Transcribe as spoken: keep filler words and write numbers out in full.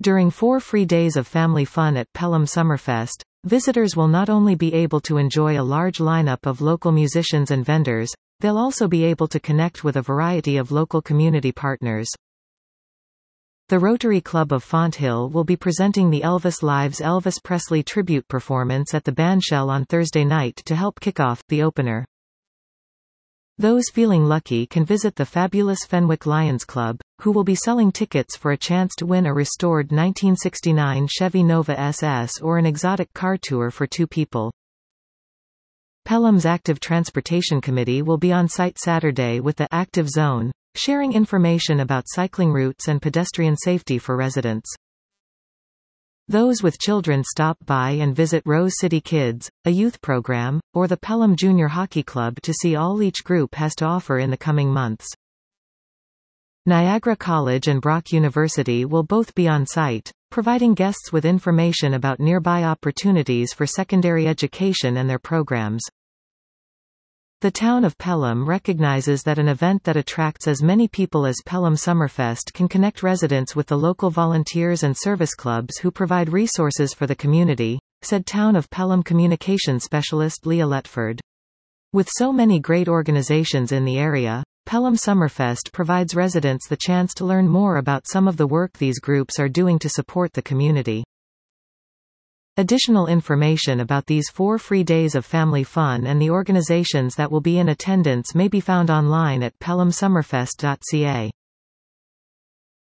During four free days of family fun at Pelham Summerfest, visitors will not only be able to enjoy a large lineup of local musicians and vendors, they'll also be able to connect with a variety of local community partners. The Rotary Club of Fonthill will be presenting the Elvis Live's Elvis Presley tribute performance at the Bandshell on Thursday night to help kick off the opener. Those feeling lucky can visit the fabulous Fenwick Lions Club, who will be selling tickets for a chance to win a restored nineteen sixty-nine Chevy Nova S S or an exotic car tour for two people. Pelham's Active Transportation Committee will be on site Saturday with the Active Zone, sharing information about cycling routes and pedestrian safety for residents. Those with children stop by and visit Rose City Kids, a youth program, or the Pelham Junior Hockey Club to see all each group has to offer in the coming months. Niagara College and Brock University will both be on site, providing guests with information about nearby opportunities for secondary education and their programs. The town of Pelham recognizes that an event that attracts as many people as Pelham Summerfest can connect residents with the local volunteers and service clubs who provide resources for the community, said Town of Pelham Communications Specialist Leah Letford. With so many great organizations in the area, Pelham Summerfest provides residents the chance to learn more about some of the work these groups are doing to support the community. Additional information about these four free days of family fun and the organizations that will be in attendance may be found online at pelham summerfest dot c a.